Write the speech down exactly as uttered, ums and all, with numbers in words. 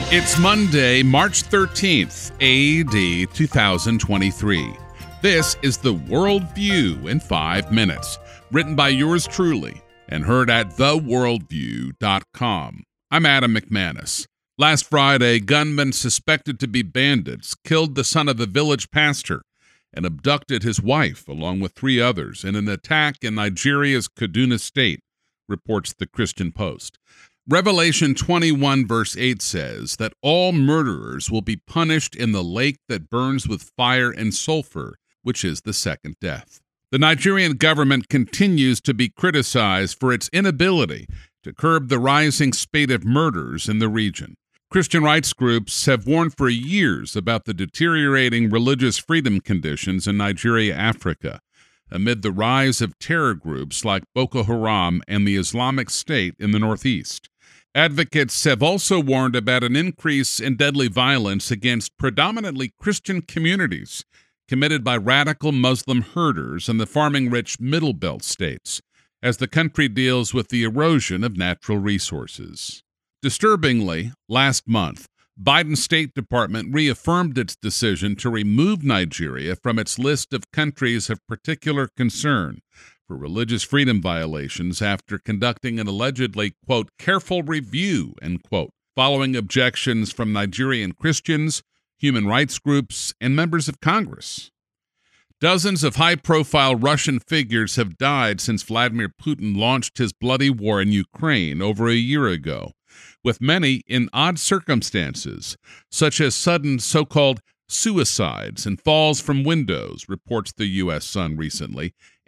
It's Monday, March thirteenth, A D two thousand twenty-three. This is the World View in five minutes, written by yours truly and heard at the worldview dot com. I'm Adam McManus. Last Friday, gunmen suspected to be bandits killed the son of a village pastor and abducted his wife along with three others in an attack in Nigeria's Kaduna state, reports the Christian Post. Revelation twenty-one verse eight says that all murderers will be punished in the lake that burns with fire and sulfur, which is the second death. The Nigerian government continues to be criticized for its inability to curb the rising spate of murders in the region. Christian rights groups have warned for years about the deteriorating religious freedom conditions in Nigeria, Africa, amid the rise of terror groups like Boko Haram and the Islamic State in the northeast. Advocates have also warned about an increase in deadly violence against predominantly Christian communities committed by radical Muslim herders in the farming-rich Middle Belt states, as the country deals with the erosion of natural resources. Disturbingly, last month, Biden's State Department reaffirmed its decision to remove Nigeria from its list of countries of particular concern for religious freedom violations after conducting an allegedly, quote, careful review, end quote, following objections from Nigerian Christians, human rights groups, and members of Congress. Dozens of high-profile Russian figures have died since Vladimir Putin launched his bloody war in Ukraine over a year ago, with many in odd circumstances, such as sudden so-called suicides and falls from windows, reports the U S Sun recently,